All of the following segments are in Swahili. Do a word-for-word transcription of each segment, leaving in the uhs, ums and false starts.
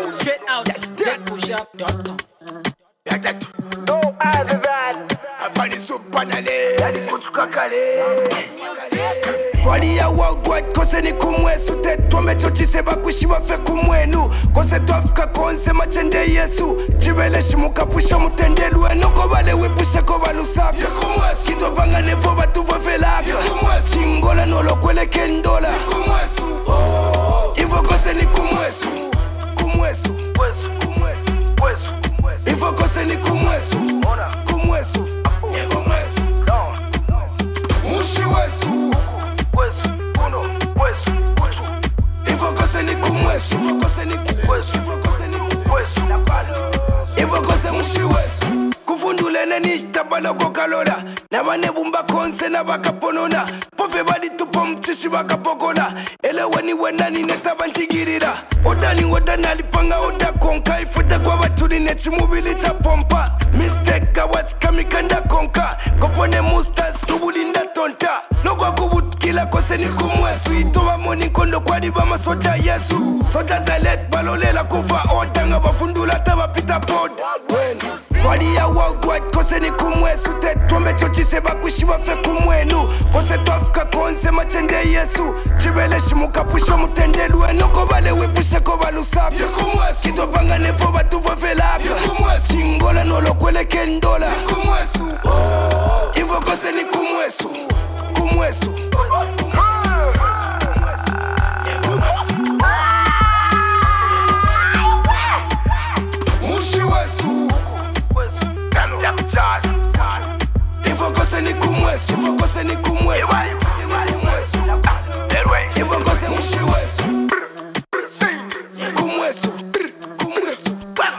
Straight out, Z push up dot com. No other than Apani supanale Yani kutuka kale Twali ya wagwad kose ni kumwesu Tetwa mechochise bakushiwa fe kumwenu Kose tuafika konse machende yesu Chibele shimuka pusha mutendelu Enoko bale wipushe ko balusaka Kito panga nefo batu vavelaka Chingola nolo kwele kendola Ivo kose ni kumwesu Kumwesu Ivo kose ni kumwesu Kumwesu Mushi wesu Ivo kose ni kumwesu Ivo kose ni kumwesu Ivo kose mushi wesu Kufundulene nishtabala kokalola Nabane bumba konse na bakaponona Pofe bali tupo mchishi bakapokona Eleweni wenani netaba njigirira Odani odana lipanga oda konka Ifuta kwa waturi nechimubili cha pompa Mistake what's kamikanda konka Kopone mustas tubulinda tonta Nogwa kubutkila kose ni kumwesu Itowa moni kondo kwa diba masoja yesu Soja zalet balolela kufa odanga Bafundula taba pita pod Kwadi ya wagwad kose ni kumwesu Tetwa mechochise bakushiwa fe kumwenu Kose tuafika konse machende yesu Chibele shimuka pusha mutendelu Enoko bale wipushe ko balusaka Kito panga nefo batu vavelaka Chingola nolo kwele kendola Ivo kose ni kumwesu Kumwesu Mushi wesu Ivo kose ni kumwesu Ivo kose ni kumwesu Ivo kose mushi wesu Kumwesu Kumwesu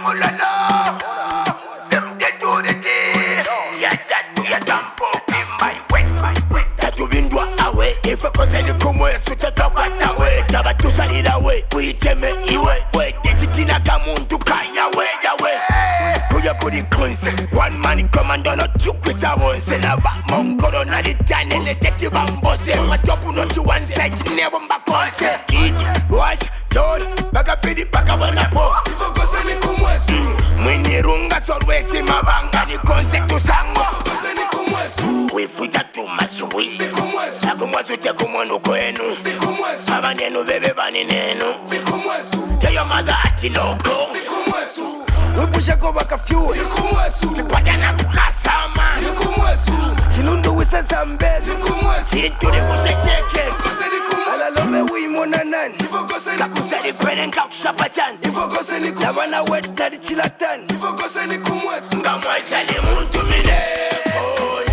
Tatuvindwa awe Ivo kose ni kumwesu Tatakwata we Tabatusalira we Uiteme iwe We Tezitina kamuntu kaya we Yawe Kuya kuri konse One man commando no chukwisa wonse Naba mongoro na ditane Leteti bambose Matopu no to one side Nebo mba konse Kiki, wash, dole Baga pidi baka wana po Ivo kose ni kumwesu Mwini runga sorwesi mabanga Ni konse tusango Kose ni kumwesu Wifuja tumashuwi Ni kumwesu Nakumwesu te kumwenu kwenu Ni kumwesu Abanenu bebe bani nenu Ni kumwesu Tell your mother ati noko Ni kumwesu Wipushe ko bakafyuwe Ni kumwesu Kikwata na kukasama Ni kumwesu Chilundu wisa zambezi Ni kumwesu Chituri kusesheke Kose ni kumwesu Alalobe uimona nani Ivo kose ni Kakusari kwene nka kushapa chani Ivo kose ni kumwesu Nabana weta di chilatani Ivo kose ni kumwesu Nga mweza ni muntu minefo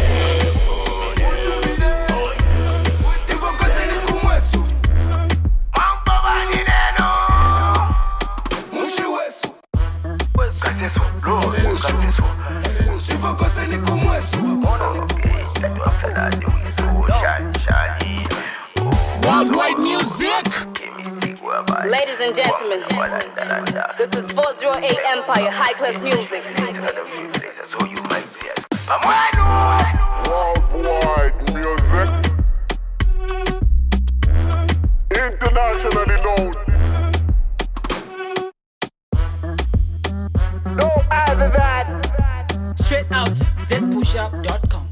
Ivo kose ni kumwesu Mambo bani neno Mushi wesu Kaseso, lo, kaseso Ivo kose ni kumwesu Worldwide music. Ladies and gentlemen, this is four oh eight Empire High Class Music. worldwide music Internationally known No other than Straight out, Z push up dot com.